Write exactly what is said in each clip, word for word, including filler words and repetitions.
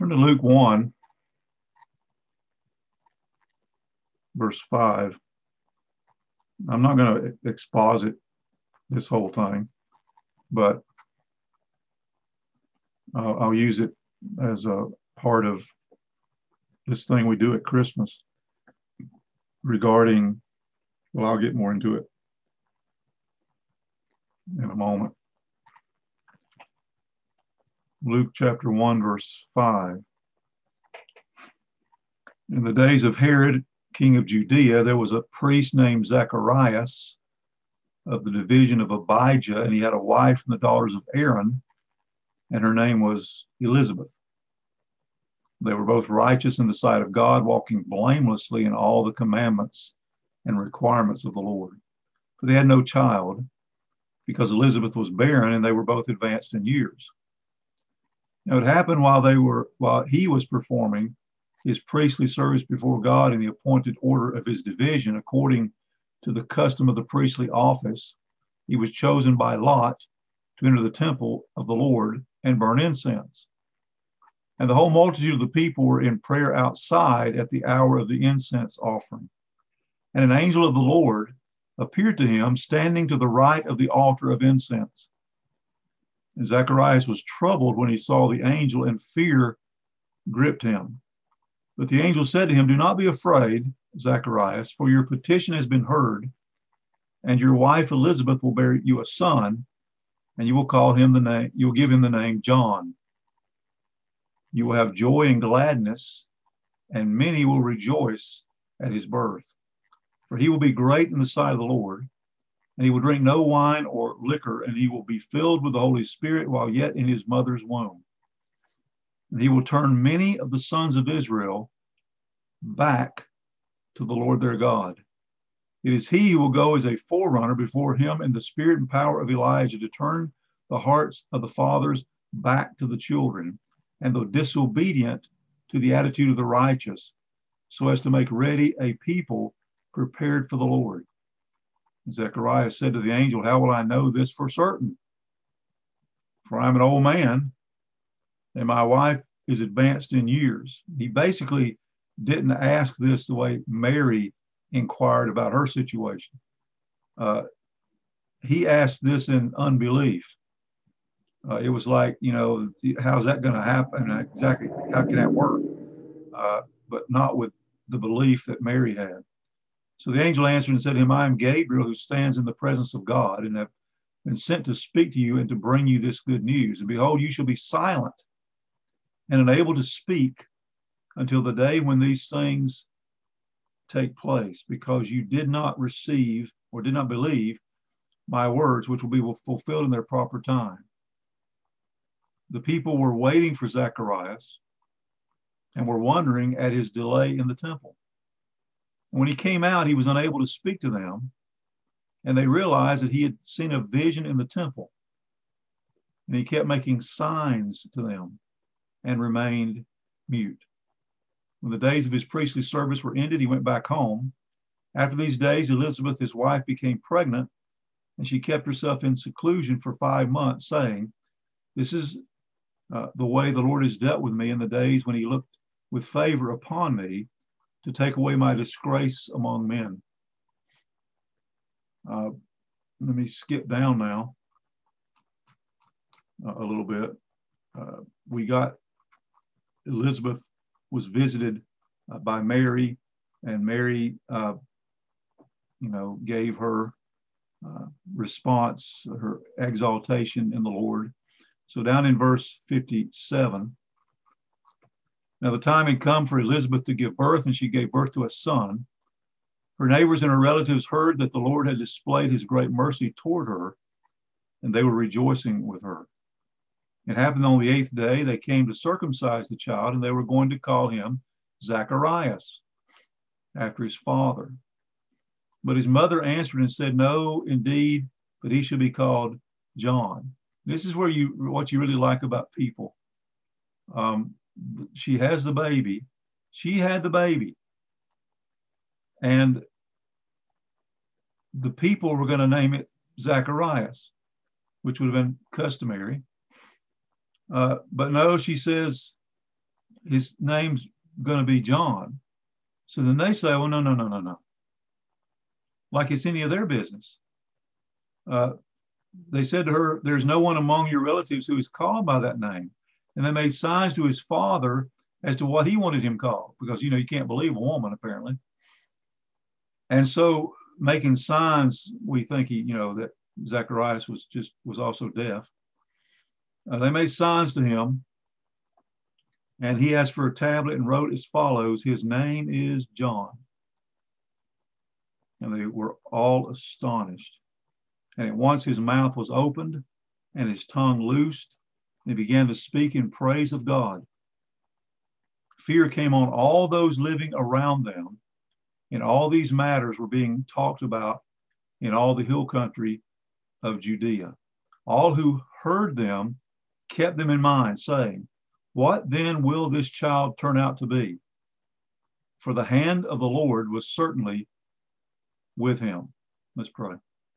Turn to Luke one, verse five. I'm not going to exposit this whole thing, but uh, I'll use it as a part of this thing we do at Christmas regarding, well, I'll get more into it in a moment. Luke chapter one, verse five. In the days of Herod, king of Judea, there was a priest named Zacharias of the division of Abijah, and he had a wife from the daughters of Aaron, and her name was Elizabeth. They were both righteous in the sight of God, walking blamelessly in all the commandments and requirements of the Lord. For they had no child, because Elizabeth was barren, and they were both advanced in years. Now it happened while they were while he was performing his priestly service before God in the appointed order of his division, according to the custom of the priestly office, he was chosen by lot to enter the temple of the Lord and burn incense. And the whole multitude of the people were in prayer outside at the hour of the incense offering. And an angel of the Lord appeared to him, standing to the right of the altar of incense. And Zacharias was troubled when he saw the angel, and fear gripped him. But the angel said to him, "Do not be afraid, Zacharias, for your petition has been heard, and your wife Elizabeth will bear you a son, and you will call him the name, you will give him the name John. You will have joy and gladness, and many will rejoice at his birth. For he will be great in the sight of the Lord, and he will drink no wine or liquor, and he will be filled with the Holy Spirit while yet in his mother's womb. And he will turn many of the sons of Israel back to the Lord their God. It is he who will go as a forerunner before him in the spirit and power of Elijah, to turn the hearts of the fathers back to the children, and the disobedient to the attitude of the righteous, so as to make ready a people prepared for the Lord." Zechariah said to the angel, "How will I know this for certain? For I'm an old man, and my wife is advanced in years." He basically didn't ask this the way Mary inquired about her situation. Uh, he asked this in unbelief. Uh, it was like, you know, how's that going to happen? Exactly, how can that work? Uh, but not with the belief that Mary had. So the angel answered and said to him, "I am Gabriel, who stands in the presence of God, and have been sent to speak to you and to bring you this good news. And behold, you shall be silent and unable to speak until the day when these things take place, because you did not receive or did not believe my words, which will be fulfilled in their proper time." The people were waiting for Zacharias and were wondering at his delay in the temple. When he came out, he was unable to speak to them, and they realized that he had seen a vision in the temple. And he kept making signs to them and remained mute. When the days of his priestly service were ended, he went back home. After these days, Elizabeth, his wife, became pregnant, and she kept herself in seclusion for five months, saying, "This is uh, the way the Lord has dealt with me in the days when he looked with favor upon me, to take away my disgrace among men." Uh, let me skip down now uh, a little bit. Uh, we got Elizabeth was visited uh, by Mary, and Mary, uh, you know, gave her uh, response, her exaltation in the Lord. So down in verse fifty-seven, "Now the time had come for Elizabeth to give birth, and she gave birth to a son. Her neighbors and her relatives heard that the Lord had displayed his great mercy toward her, and they were rejoicing with her. It happened on the eighth day, they came to circumcise the child, and they were going to call him Zacharias, after his father. But his mother answered and said, 'No, indeed, but he shall be called John.'" This is where you what you really like about people. Um, she has the baby. She had the baby. And the people were going to name it Zacharias, which would have been customary. Uh, but no, she says, his name's going to be John. So then they say, well, no, no, no, no, no. Like it's any of their business. Uh, they said to her, there's no one among your relatives who is called by that name. And they made signs to his father as to what he wanted him called, because, you know, you can't believe a woman, apparently. And so making signs, we think he, you know, that Zacharias was just, was also deaf. Uh, they made signs to him, and he asked for a tablet and wrote as follows, his name is John. And they were all astonished. And at once his mouth was opened and his tongue loosed, and he began to speak in praise of God. Fear came on all those living around them, and all these matters were being talked about in all the hill country of Judea. All who heard them kept them in mind, saying, what then will this child turn out to be? For the hand of the Lord was certainly with him. Let's pray.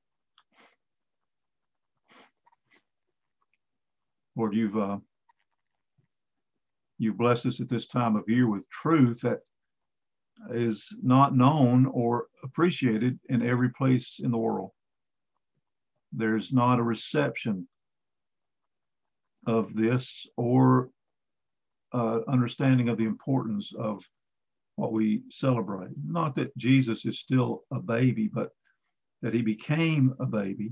Lord, you've uh, you've blessed us at this time of year with truth that is not known or appreciated in every place in the world. There's not a reception of this or uh, understanding of the importance of what we celebrate. Not that Jesus is still a baby, but that he became a baby,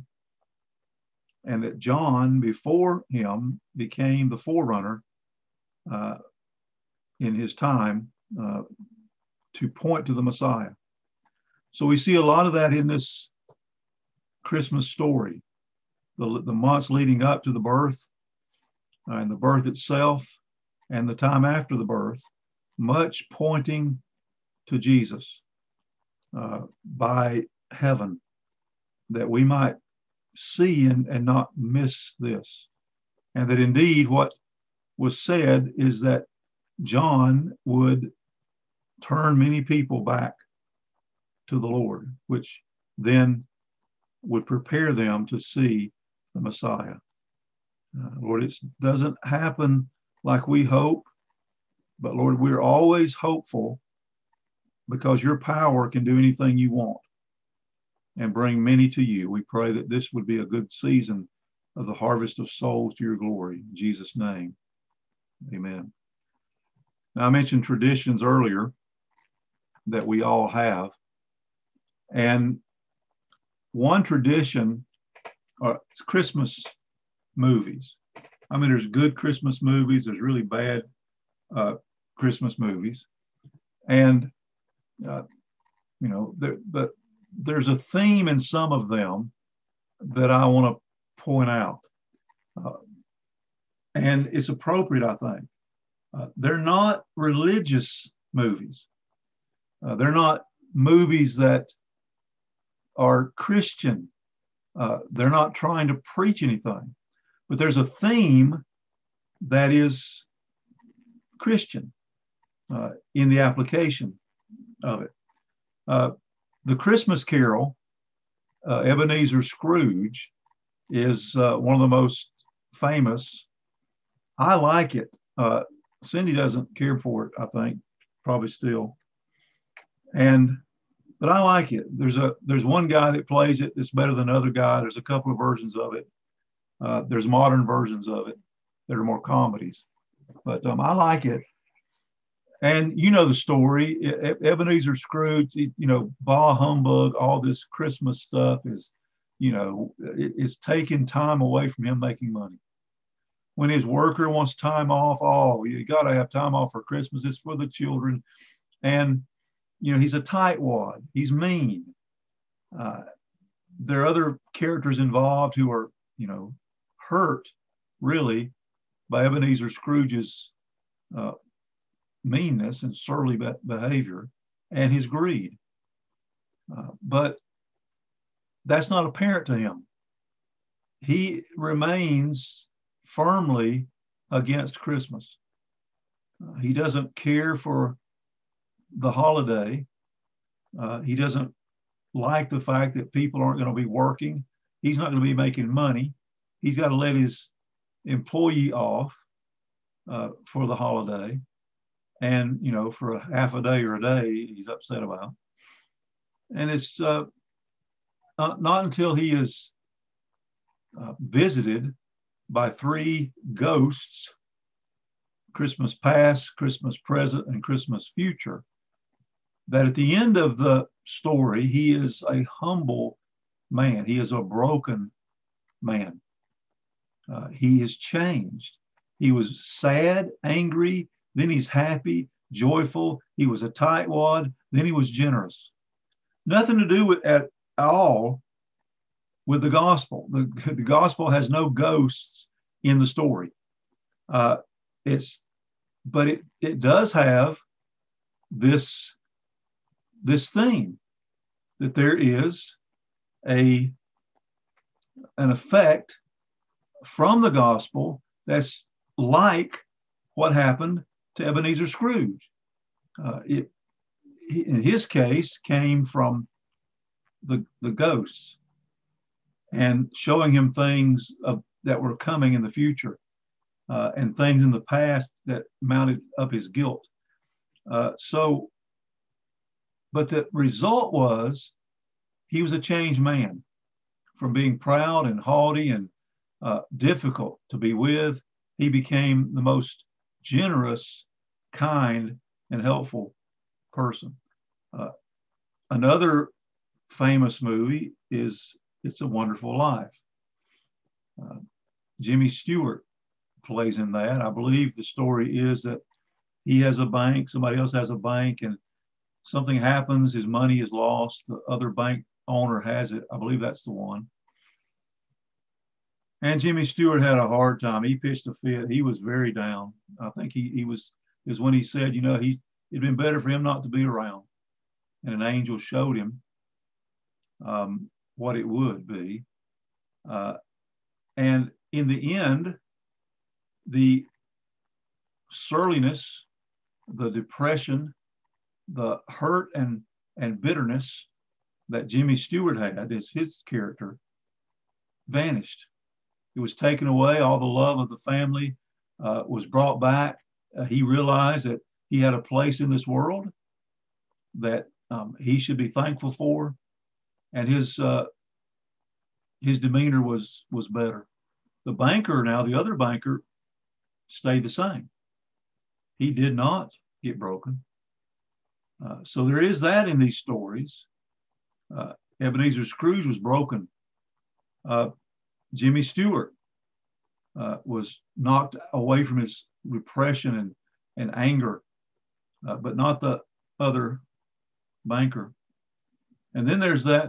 and that John, before him, became the forerunner uh, in his time uh, to point to the Messiah. So we see a lot of that in this Christmas story, the, the months leading up to the birth uh, and the birth itself and the time after the birth, much pointing to Jesus uh, by heaven, that we might see and, and not miss this. And that indeed what was said is that John would turn many people back to the Lord, which then would prepare them to see the Messiah. Uh, Lord, it doesn't happen like we hope, but Lord, we're always hopeful because your power can do anything you want and bring many to you. We pray that this would be a good season of the harvest of souls to your glory. In Jesus' name, amen. Now, I mentioned traditions earlier that we all have. And one tradition are Christmas movies. I mean, there's good Christmas movies. There's really bad uh, Christmas movies. And, uh, you know, there, but there's a theme in some of them that I want to point out. Uh, and it's appropriate, I think. Uh, they're not religious movies. Uh, they're not movies that are Christian. Uh, they're not trying to preach anything. But there's a theme that is Christian uh, in the application of it. Uh, the Christmas Carol, uh, Ebenezer Scrooge, is uh, one of the most famous. I like it. Uh, Cindy doesn't care for it, I think, probably still. And but I like it. There's a there's one guy that plays it that's better than another guy. There's a couple of versions of it. Uh, there's modern versions of it that are more comedies, but um, I like it. And you know the story. E- Ebenezer Scrooge, you know, bah humbug, all this Christmas stuff is, you know, it, it's taking time away from him making money. When his worker wants time off, oh, you got to have time off for Christmas. It's for the children. And, you know, he's a tightwad. He's mean. Uh, there are other characters involved who are, you know, hurt really by Ebenezer Scrooge's uh, meanness and surly be- behavior and his greed. Uh, but that's not apparent to him. He remains firmly against Christmas. Uh, he doesn't care for the holiday. Uh, he doesn't like the fact that people aren't going to be working. He's not going to be making money. He's got to let his employee off uh, for the holiday. and you know, for a half a day or a day, he's upset about. And it's uh, not, not until he is uh, visited by three ghosts, Christmas past, Christmas present, and Christmas future, that at the end of the story, he is a humble man. He is a broken man. Uh, he has changed. He was sad, angry, then he's happy, joyful. He was a tightwad, then he was generous. Nothing to do with at all with the gospel. The, the gospel has no ghosts in the story. Uh, it's, but it, it does have this, this theme that there is a, an effect from the gospel that's like what happened to Ebenezer Scrooge. Uh, it, in his case, came from the, the ghosts and showing him things of, that were coming in the future uh, and things in the past that mounted up his guilt. Uh, so, but the result was he was a changed man from being proud and haughty and uh, difficult to be with. He became the most generous, kind, and helpful person. Uh, another famous movie is It's a Wonderful Life. Uh, Jimmy Stewart plays in that. I believe the story is that he has a bank, somebody else has a bank, and something happens, his money is lost, the other bank owner has it. I believe that's the one. And Jimmy Stewart had a hard time. He pitched a fit. He was very down. I think he, he was, it was when he said, you know, he, it'd been better for him not to be around. And an angel showed him um, what it would be. Uh, and in the end, the surliness, the depression, the hurt and, and bitterness that Jimmy Stewart had as his character vanished. It was taken away. All the love of the family uh, was brought back. Uh, he realized that he had a place in this world that um, he should be thankful for, and his uh, his demeanor was was better. The banker now, the other banker, stayed the same. He did not get broken. Uh, so there is that in these stories. Uh, Ebenezer Scrooge was broken. Uh, Jimmy Stewart uh, was knocked away from his repression and, and anger, uh, but not the other banker. And then there's that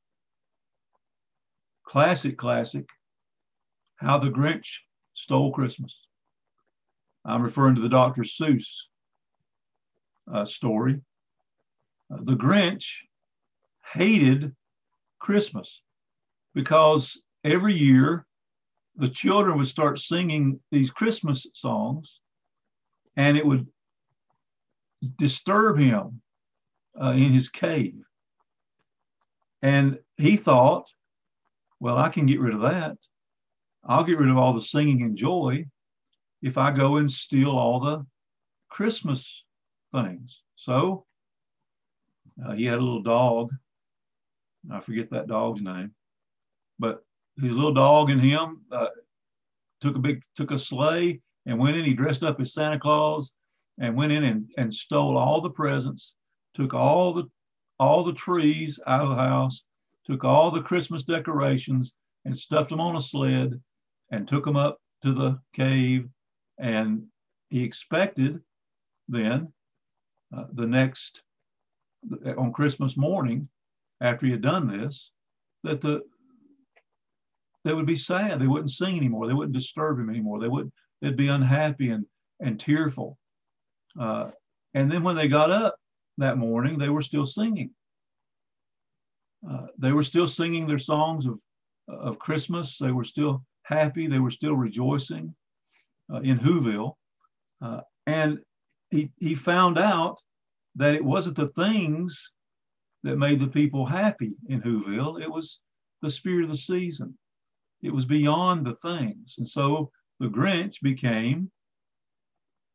classic, classic, How the Grinch Stole Christmas. I'm referring to the Doctor Seuss uh, story. Uh, the Grinch hated Christmas because every year the children would start singing these Christmas songs and it would disturb him uh, in his cave. And he thought, well, I can get rid of that. I'll get rid of all the singing and joy if I go and steal all the Christmas things. So uh, he had a little dog. I forget that dog's name, but his little dog and him uh, took a big, took a sleigh and went in. He dressed up as Santa Claus and went in and, and stole all the presents, took all the, all the trees out of the house, took all the Christmas decorations and stuffed them on a sled and took them up to the cave. And he expected then uh, the next, on Christmas morning, after he had done this, that the they would be sad. They wouldn't sing anymore. They wouldn't disturb him anymore. They would, they'd be unhappy and, and tearful. Uh, and then when they got up that morning, they were still singing. Uh, they were still singing their songs of, of Christmas. They were still happy. They were still rejoicing uh, in Whoville. Uh, and he, he found out that it wasn't the things that made the people happy in Whoville. It was the spirit of the season. It was beyond the things. And so the Grinch became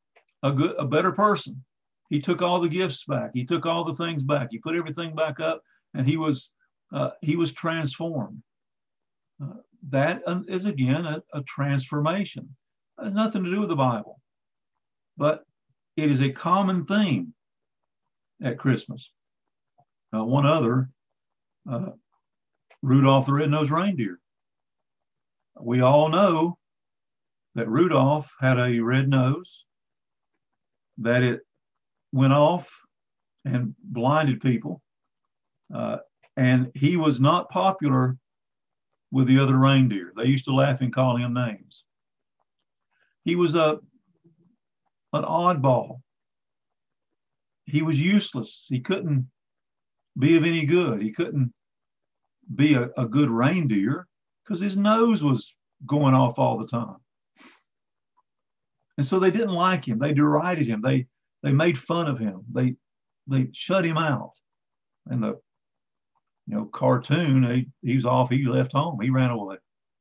a good, a better person. He took all the gifts back. He took all the things back. He put everything back up, and he was uh, he was transformed. Uh, that is again a, a transformation. It has nothing to do with the Bible, but it is a common theme at Christmas. Uh, one other, uh, Rudolph the Red-Nosed Reindeer. We all know that Rudolph had a red nose, that it went off and blinded people, uh, and he was not popular with the other reindeer. They used to laugh and call him names. He was a an oddball. He was useless. He couldn't be of any good. He couldn't be a, a good reindeer because his nose was going off all the time. And so they didn't like him. They derided him. They they made fun of him. They they shut him out. And the you know cartoon, he, he was off. He left home. He ran away.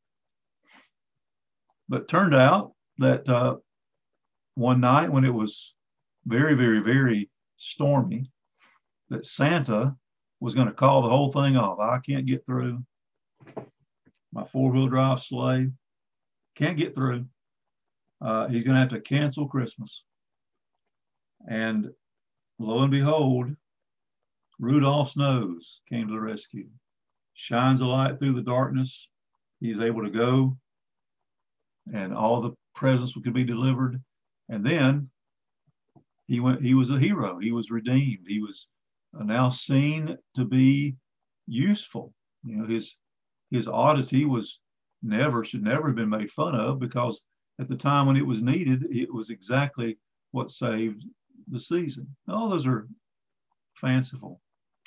But it turned out that uh, one night when it was very, very, very stormy, that Santa was going to call the whole thing off. I can't get through. My four-wheel drive sleigh can't get through. Uh, he's going to have to cancel Christmas. And lo and behold, Rudolph's nose came to the rescue. Shines a light through the darkness. He's able to go, and all the presents could be delivered. And then he went. He was a hero. He was redeemed. He was now seen to be useful. You know, his his oddity was never should never have been made fun of, because at the time when it was needed, it was exactly what saved the season. All those are fanciful.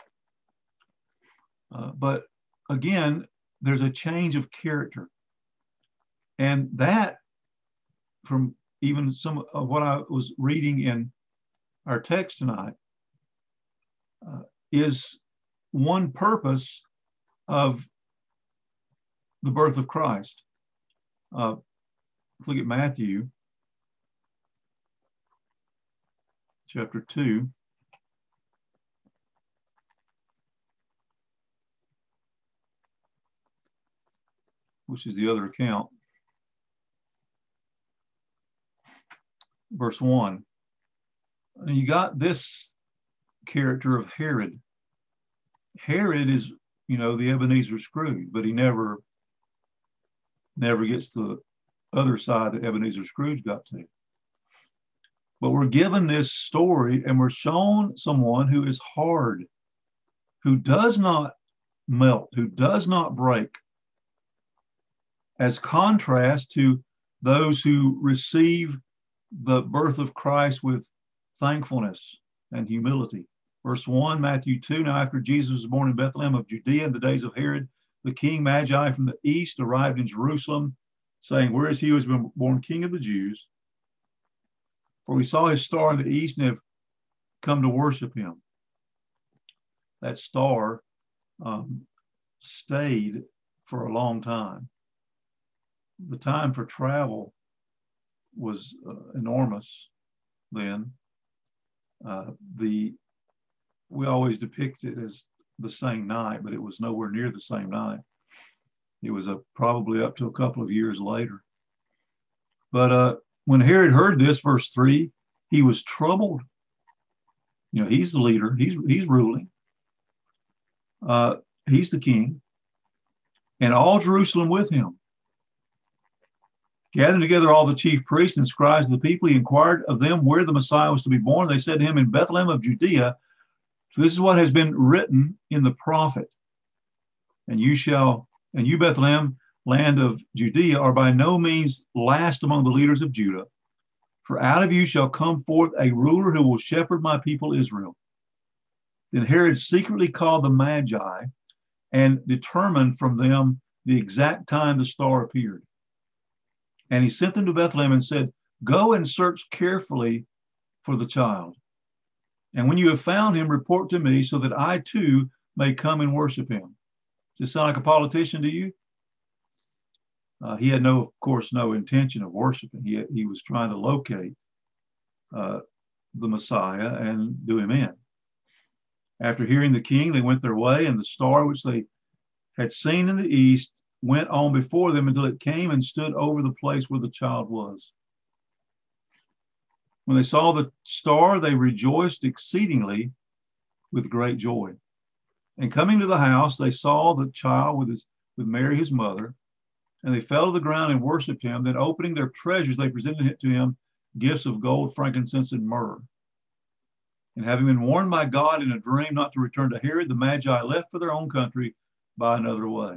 Uh, but again, there's a change of character. And that, from even some of what I was reading in our text tonight, uh, is one purpose of the birth of Christ. Uh, let's look at Matthew chapter two. Which is the other account. Verse one. You got this character of Herod. Herod is, you know, the Ebenezer Scrooge, but he never, never gets the other side that Ebenezer Scrooge got to. But we're given this story, and we're shown someone who is hard, who does not melt, who does not break, as contrast to those who receive the birth of Christ with thankfulness and humility. Verse one, Matthew two, now after Jesus was born in Bethlehem of Judea in the days of Herod, the king Magi from the east arrived in Jerusalem, saying, where is he who has been born King of the Jews? For we saw his star in the east and have come to worship him. That star um, stayed for a long time. The time for travel was uh, enormous then. Uh, the we always depict it as the same night, but it was nowhere near the same night. It was a, probably up to a couple of years later. But uh, when Herod heard this, verse three, he was troubled. You know, he's the leader. He's he's ruling. Uh, he's the king, and all Jerusalem with him. Gathering together all the chief priests and scribes of the people, he inquired of them where the Messiah was to be born. They said to him, in Bethlehem of Judea. So this is what has been written in the prophet. And you shall, and you, Bethlehem, land of Judea, are by no means last among the leaders of Judah. For out of you shall come forth a ruler who will shepherd my people Israel. Then Herod secretly called the Magi and determined from them the exact time the star appeared. And he sent them to Bethlehem and said, go and search carefully for the child. And when you have found him, report to me so that I too may come and worship him. Does this sound like a politician to you? Uh, he had no, of course, no intention of worshiping. He, he was trying to locate uh, the Messiah and do him in. After hearing the king, they went their way, and the star which they had seen in the east went on before them until it came and stood over the place where the child was. When they saw the star, they rejoiced exceedingly with great joy. And coming to the house, they saw the child with, his, with Mary, his mother, and they fell to the ground and worshiped him. Then opening their treasures, they presented to him gifts of gold, frankincense, and myrrh. And having been warned by God in a dream not to return to Herod, the Magi left for their own country by another way.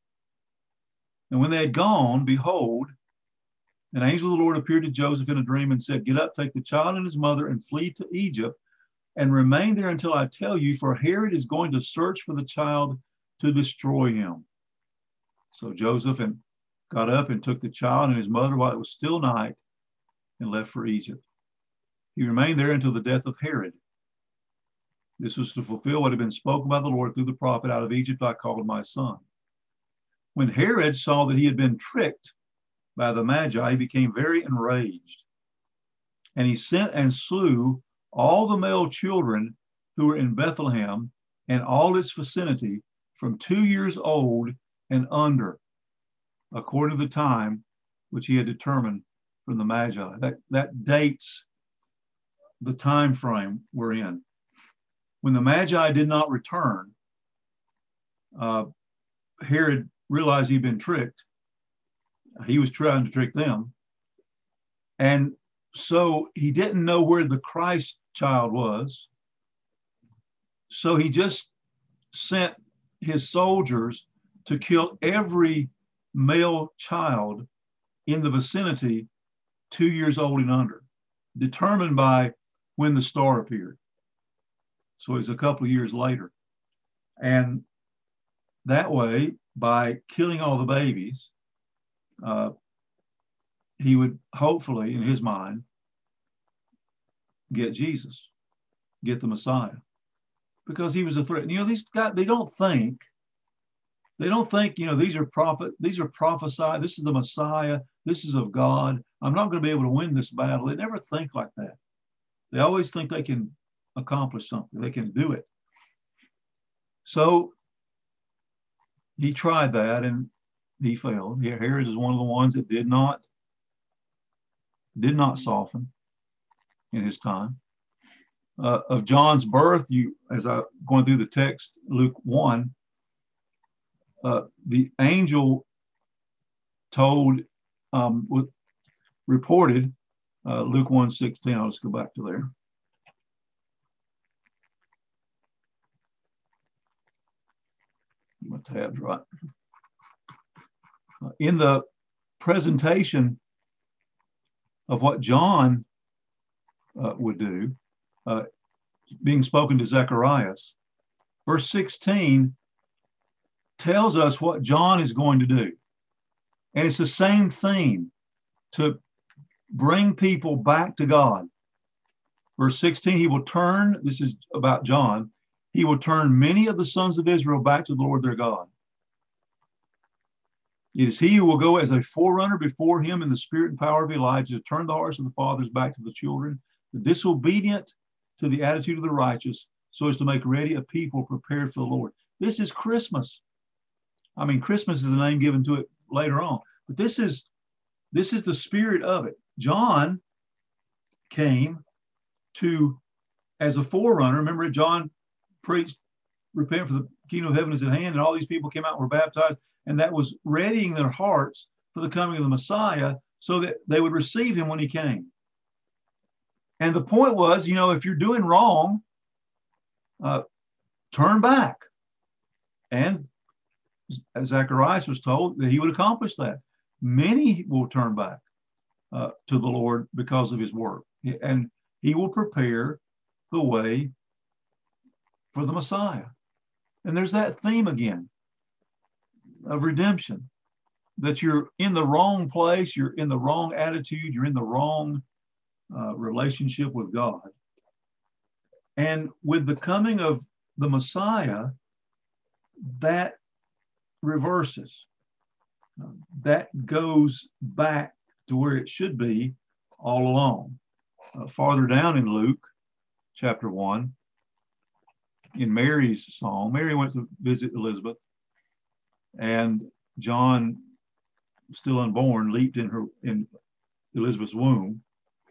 And when they had gone, behold, an angel of the Lord appeared to Joseph in a dream and said, "Get up, take the child and his mother, and flee to Egypt, and remain there until I tell you, for Herod is going to search for the child to destroy him." So Joseph and got up and took the child and his mother while it was still night and left for Egypt. He remained there until the death of Herod. This was to fulfill what had been spoken by the Lord through the prophet, "Out of Egypt I called my son." When Herod saw that he had been tricked by the Magi, he became very enraged. And he sent and slew all the male children who were in Bethlehem and all its vicinity from two years old and under, according to the time which he had determined from the Magi. That, that dates the time frame we're in. When the Magi did not return, uh, Herod realized he'd been tricked. He was trying to trick them. And so he didn't know where the Christ child was. So he just sent his soldiers to kill every male child in the vicinity two years old and under, determined by when the star appeared. So it was a couple of years later. And that way, by killing all the babies, uh, he would hopefully, in his mind, get Jesus, get the Messiah, because he was a threat. You know, these guys, they don't think, they don't think, you know, these are prophet, these are prophesied, this is the Messiah, this is of God. I'm not going to be able to win this battle. They never think like that. They always think they can accomplish something, they can do it. So he tried that and he failed. Herod is one of the ones that did not, did not soften in his time. Uh, of John's birth, you, as I going through the text, Luke one, uh, the angel told, um, reported, uh, Luke one sixteen. I'll just go back to there. My tab's right. Uh, in the presentation of what John uh, would do, uh, being spoken to Zacharias, verse sixteen tells us what John is going to do. And it's the same theme, to bring people back to God. Verse sixteen, he will turn, this is about John, he will turn many of the sons of Israel back to the Lord their God. It is he who will go as a forerunner before him in the spirit and power of Elijah to turn the hearts of the fathers back to the children, the disobedient to the attitude of the righteous, so as to make ready a people prepared for the Lord. This is Christmas. I mean, Christmas is the name given to it later on, but this is, this is the spirit of it. John came to, as a forerunner. Remember, John preached, repent for the kingdom of heaven is at hand, and all these people came out and were baptized, and that was readying their hearts for the coming of the Messiah so that they would receive him when he came. And the point was, you know, if you're doing wrong, uh, turn back. And as Zacharias was told, that he would accomplish that. Many will turn back uh, to the Lord because of his work. And he will prepare the way for the Messiah. And there's that theme again of redemption, that you're in the wrong place, you're in the wrong attitude, you're in the wrong uh, relationship with God. And with the coming of the Messiah, that reverses. That goes back to where it should be all along. Uh, farther down in Luke chapter one, in Mary's song, Mary went to visit Elizabeth, and John, still unborn, leaped in her in Elizabeth's womb.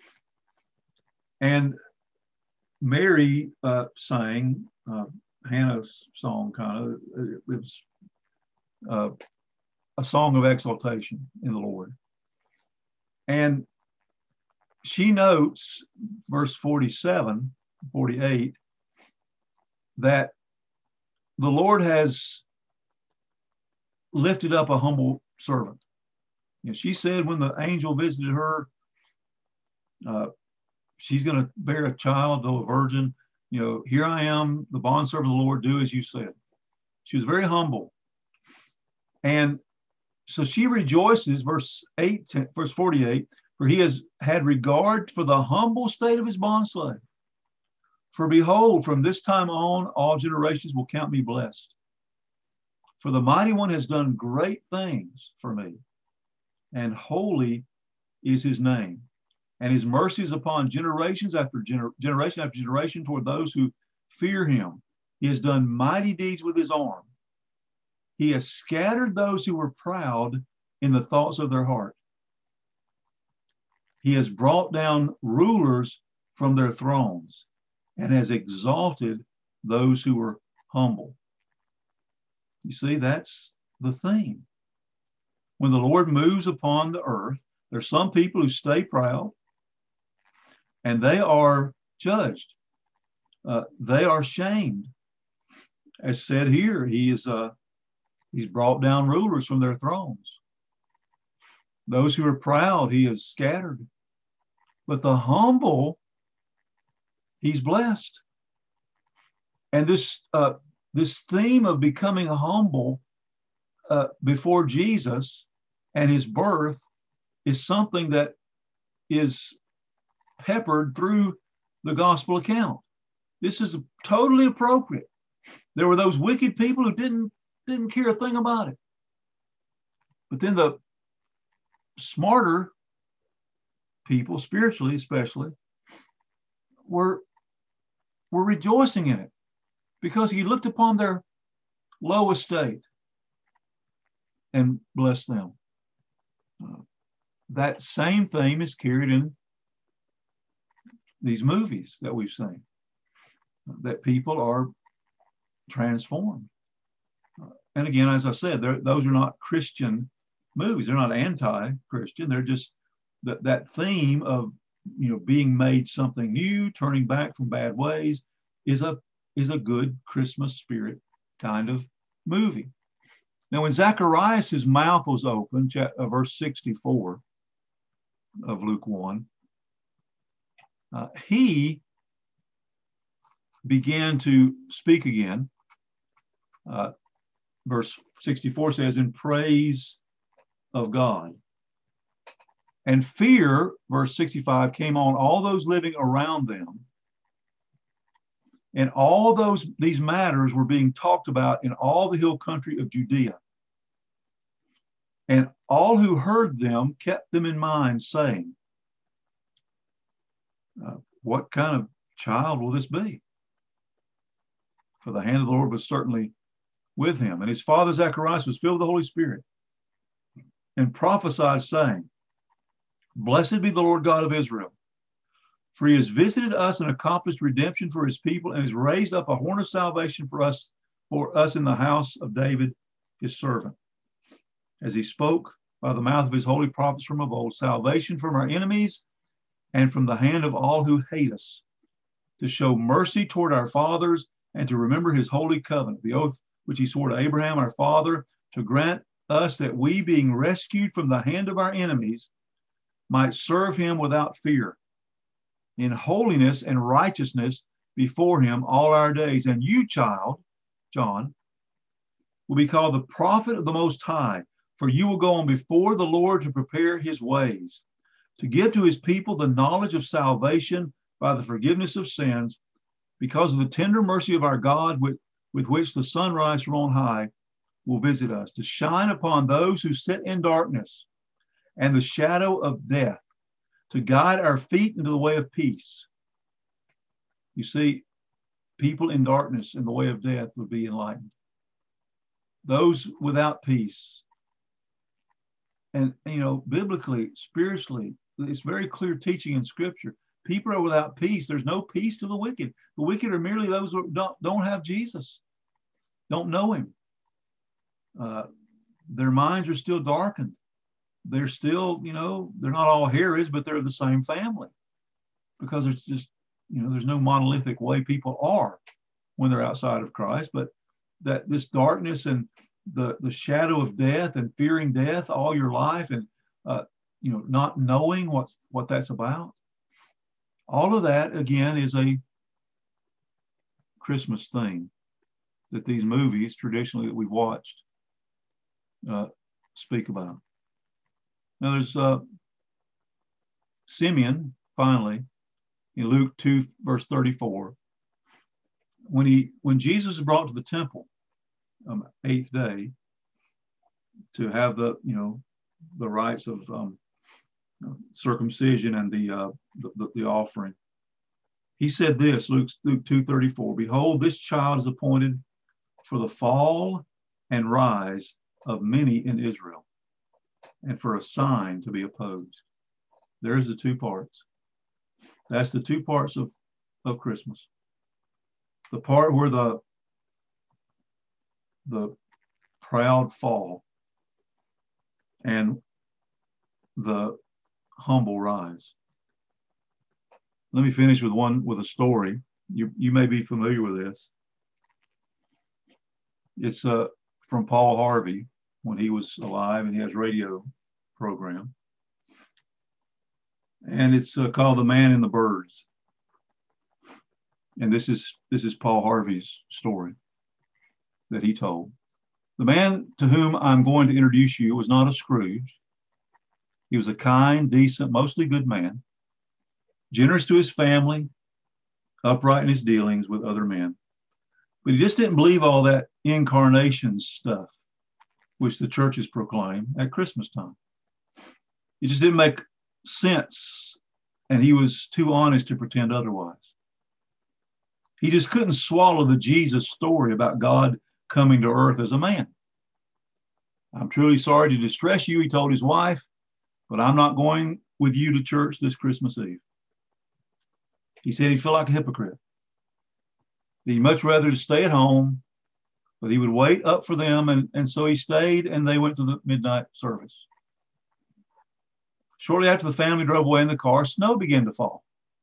And Mary uh, sang uh, Hannah's song, kind of. It was uh, a song of exaltation in the Lord. And she notes, verse forty-seven, forty-eight, that the Lord has lifted up a humble servant. You know, she said when the angel visited her, uh, she's going to bear a child, though a virgin. You know, here I am, the bondservant of the Lord, do as you said. She was very humble. And so she rejoices, verse eight, verse forty-eight, for he has had regard for the humble state of his bondslave. For behold, from this time on, all generations will count me blessed. For the mighty one has done great things for me, and holy is his name. And his mercy is upon generations after gener- generation after generation toward those who fear him. He has done mighty deeds with his arm. He has scattered those who were proud in the thoughts of their heart. He has brought down rulers from their thrones and has exalted those who were humble. You see, that's the theme. When the Lord moves upon the earth, there's some people who stay proud and they are judged. Uh, they are shamed. As said here, he is uh, he's brought down rulers from their thrones. Those who are proud, he has scattered. But the humble, he's blessed. And this uh, this theme of becoming humble uh, before Jesus and his birth is something that is peppered through the gospel account. This is totally appropriate. There were those wicked people who didn't didn't care a thing about it. But then the smarter people, spiritually especially, were, were rejoicing in it because he looked upon their low estate and blessed them. Uh, that same theme is carried in these movies that we've seen, that people are transformed. Uh, and again, as I said, those are not Christian movies. They're not anti-Christian. They're just that, that theme of, you know, being made something new, turning back from bad ways is a, is a good Christmas spirit kind of movie. Now, when Zacharias' mouth was open, verse sixty-four of Luke one, uh, he began to speak again. Uh, verse sixty-four says, in praise of God. And fear, verse sixty-five, came on all those living around them. And all those these matters were being talked about in all the hill country of Judea. And all who heard them kept them in mind, saying, uh, what kind of child will this be? For the hand of the Lord was certainly with him. And his father Zacharias was filled with the Holy Spirit and prophesied, saying, blessed be the Lord God of Israel, for he has visited us and accomplished redemption for his people and has raised up a horn of salvation for us, for us in the house of David, his servant. As he spoke by the mouth of his holy prophets from of old, salvation from our enemies and from the hand of all who hate us, to show mercy toward our fathers and to remember his holy covenant, the oath which he swore to Abraham, our father, to grant us that we, being rescued from the hand of our enemies, might serve him without fear, in holiness and righteousness before him all our days. And you, child, John, will be called the prophet of the Most High, for you will go on before the Lord to prepare his ways, to give to his people the knowledge of salvation by the forgiveness of sins, because of the tender mercy of our God, with, with which the sunrise from on high will visit us, to shine upon those who sit in darkness and the shadow of death, to guide our feet into the way of peace. You see, people in darkness in the way of death would be enlightened. Those without peace. And, you know, biblically, spiritually, it's very clear teaching in Scripture. People are without peace. There's no peace to the wicked. The wicked are merely those who don't, don't have Jesus, don't know him. Uh, their minds are still darkened. They're still, you know, they're not all Herods, but they're the same family. Because there's just, you know, there's no monolithic way people are when they're outside of Christ. But that this darkness and the, the shadow of death and fearing death all your life and, uh, you know, not knowing what, what that's about. All of that, again, is a Christmas thing that these movies traditionally that we've watched uh, speak about. Now there's uh, Simeon, finally, in Luke two, verse thirty-four, when he when Jesus is brought to the temple, um, eighth day, to have the you know the rites of um, circumcision and the, uh, the, the the offering, he said this, Luke Luke two thirty-four, "Behold, this child is appointed for the fall and rise of many in Israel, and for a sign to be opposed." There's the two parts. That's the two parts of, of Christmas. The part where the, the proud fall and the humble rise. Let me finish with one, with a story. You, you may be familiar with this. It's uh, from Paul Harvey when he was alive, and he has a radio program. And it's uh, called The Man and the Birds. And this is this is Paul Harvey's story that he told. The man to whom I'm going to introduce you was not a Scrooge. He was a kind, decent, mostly good man, generous to his family, upright in his dealings with other men. But he just didn't believe all that incarnation stuff, which the churches proclaim at Christmas time. It just didn't make sense, and he was too honest to pretend otherwise. He just couldn't swallow the Jesus story about God coming to earth as a man. "I'm truly sorry to distress you," he told his wife, "but I'm not going with you to church this Christmas Eve." He said he'd feel like a hypocrite. He'd much rather stay at home, but he would wait up for them, and, and so he stayed, and they went to the midnight service. Shortly after the family drove away in the car, snow began to fall.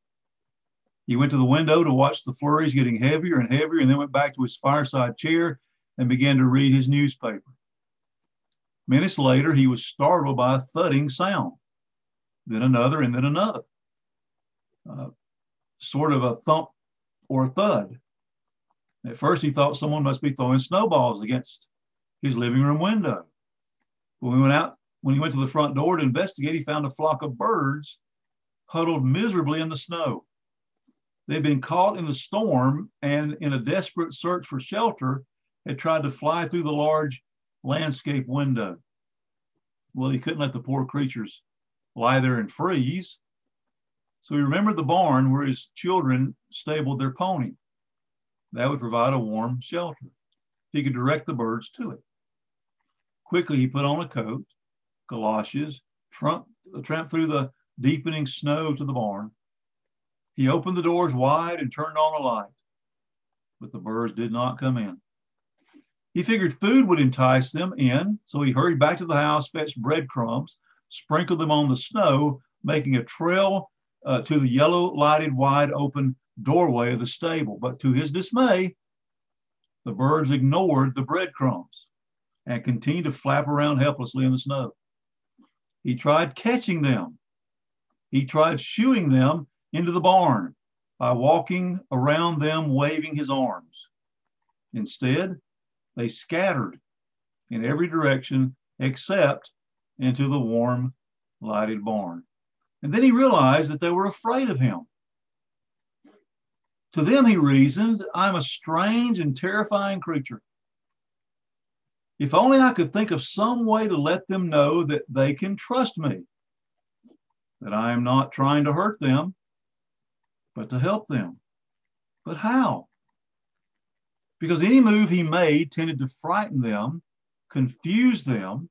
He went to the window to watch the flurries getting heavier and heavier, and then went back to his fireside chair and began to read his newspaper. Minutes later, he was startled by a thudding sound, then another, and then another. Uh, sort of a thump or a thud. At first, he thought someone must be throwing snowballs against his living room window. When we went out, when he went to the front door to investigate, he found a flock of birds huddled miserably in the snow. They'd been caught in the storm and, in a desperate search for shelter, had tried to fly through the large landscape window. Well, he couldn't let the poor creatures lie there and freeze. So he remembered the barn where his children stabled their pony. That would provide a warm shelter. He could direct the birds to it. Quickly, he put on a coat, galoshes, tramped, tramped through the deepening snow to the barn. He opened the doors wide and turned on a light, but the birds did not come in. He figured food would entice them in, so he hurried back to the house, fetched breadcrumbs, sprinkled them on the snow, making a trail uh, to the yellow lighted wide open doorway of the stable. But to his dismay, the birds ignored the breadcrumbs and continued to flap around helplessly in the snow. He tried catching them. He tried shooing them into the barn by walking around them, waving his arms. Instead, they scattered in every direction except into the warm, lighted barn. And then he realized that they were afraid of him. To them, he reasoned, "I'm a strange and terrifying creature. If only I could think of some way to let them know that they can trust me." that I am not trying to hurt them, but to help them. But how? Because any move he made tended to frighten them, confuse them.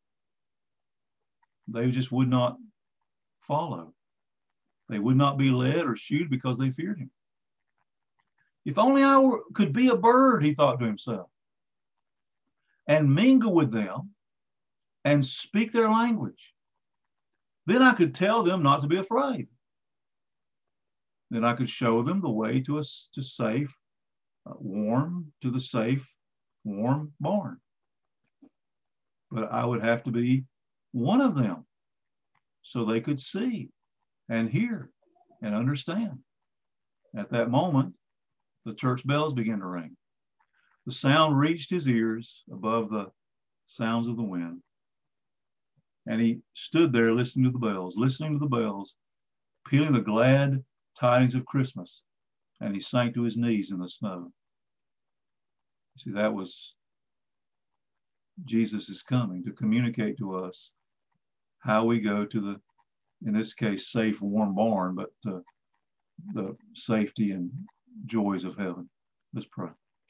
They just would not follow. They would not be led or shooed because they feared him. If only I were, could be a bird, he thought to himself, and mingle with them and speak their language. Then I could tell them not to be afraid. Then I could show them the way to a to safe, uh, warm, to the safe, warm barn. But I would have to be one of them so they could see and hear and understand. At that moment, the church bells began to ring. The sound reached his ears above the sounds of the wind. And he stood there listening to the bells, listening to the bells, pealing the glad tidings of Christmas. And he sank to his knees in the snow. See, that was Jesus is coming to communicate to us how we go to the, in this case, safe, warm barn, but uh, the safety and joys of heaven. Let's pray.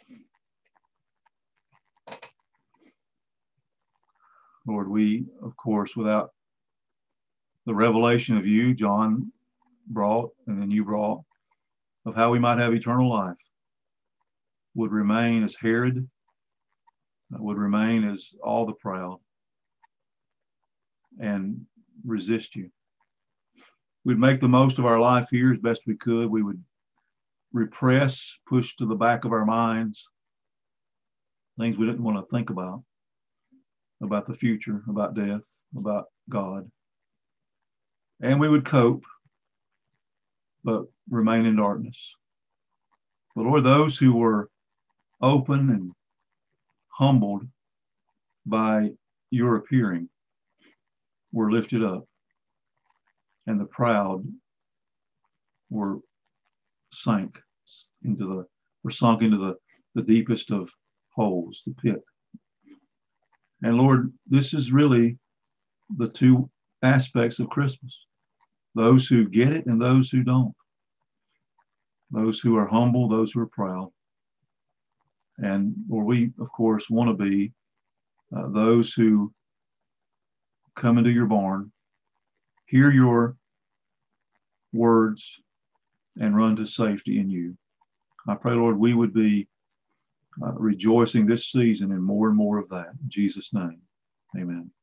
Lord, we, of course, without the revelation of you, John brought, and then you brought, of how we might have eternal life, would remain as Herod, would remain as all the proud, and resist you. We'd make the most of our life here as best we could. We would repress, push to the back of our minds, things we didn't want to think about, about the future, about death, about God. And we would cope, but remain in darkness. But Lord, those who were open and humbled by your appearing were lifted up, and the proud were sank into the, were sunk into the, the deepest of holes, the pit. And Lord, this is really the two aspects of Christmas. Those who get it and those who don't. Those who are humble, those who are proud. And Lord, we, of course, want to be uh, those who come into your barn, hear your words, and run to safety in you. I pray, Lord, we would be uh, rejoicing this season in more and more of that. In Jesus' name, amen.